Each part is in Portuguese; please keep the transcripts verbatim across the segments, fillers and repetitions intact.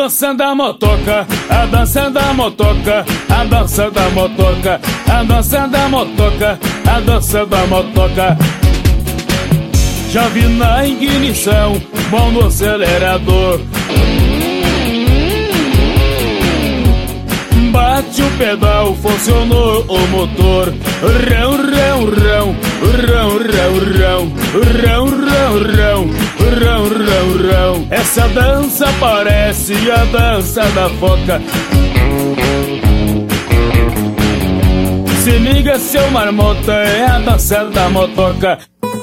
dança da motoca, a dança da motoca, a dança da motoca, a dança da motoca, a dança da motoca. Já vi na ignição, mão no acelerador. Bate o pedal, funcionou o motor. Rão, rão, rão, rão, rão, rão, rão, rão, rão, rão, rão, rão. Essa dança parece a dança da foca. Se liga, seu marmota, é a dança da motoca.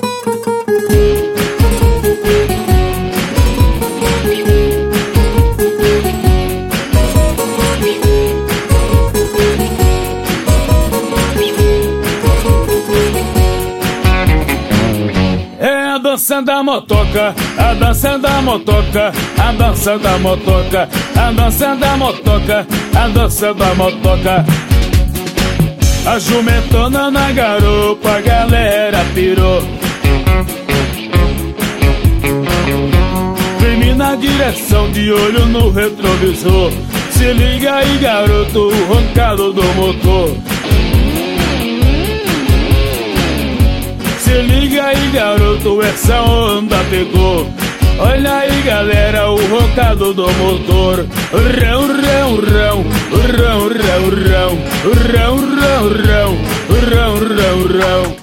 A dança da motoca, a dança da motoca, a dança da motoca, a dança da motoca, a dança da motoca. A jumentona na garupa, a galera pirou. Vem na direção, de olho no retrovisor. Se liga aí, garoto, o roncado do motor. Se liga aí, garoto, essa onda pegou. Olha aí, galera, o roncado do motor. Rão, rão, rão, rão, rão, rão, rão, rão, rão, rão, rão, rão.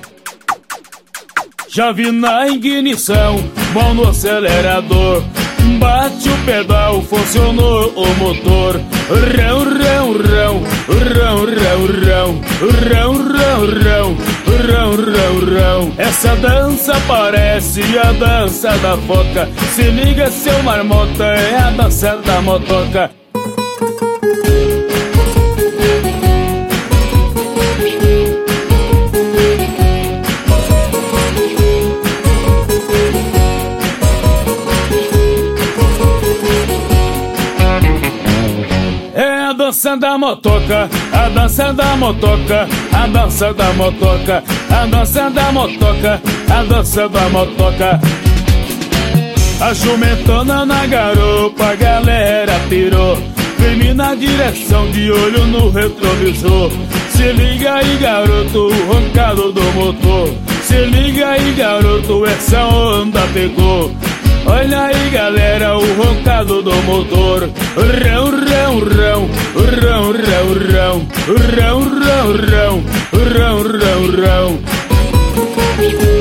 Já vi na ignição, mão no acelerador. Bate o pedal, funcionou o motor. Rão, rão, rão, rão, rão, rão, rão, rão, rão, rão, rão, rão. Essa dança parece a dança da foca. Se liga, seu marmota, é a dança da motoca. A dança da motoca, a dança da motoca, a dança da motoca, a dança da motoca, a dança da motoca. A jumentona na garupa, a galera pirou. Vem na direção, de olho no retrovisor. Se liga aí, garoto, o roncado do motor. Se liga aí, garoto, essa onda pegou. Olha aí, galera, o roncado do motor. Rão, rão, rão, rão, rão, rão, rão, rão, rão, rão, rão, rão.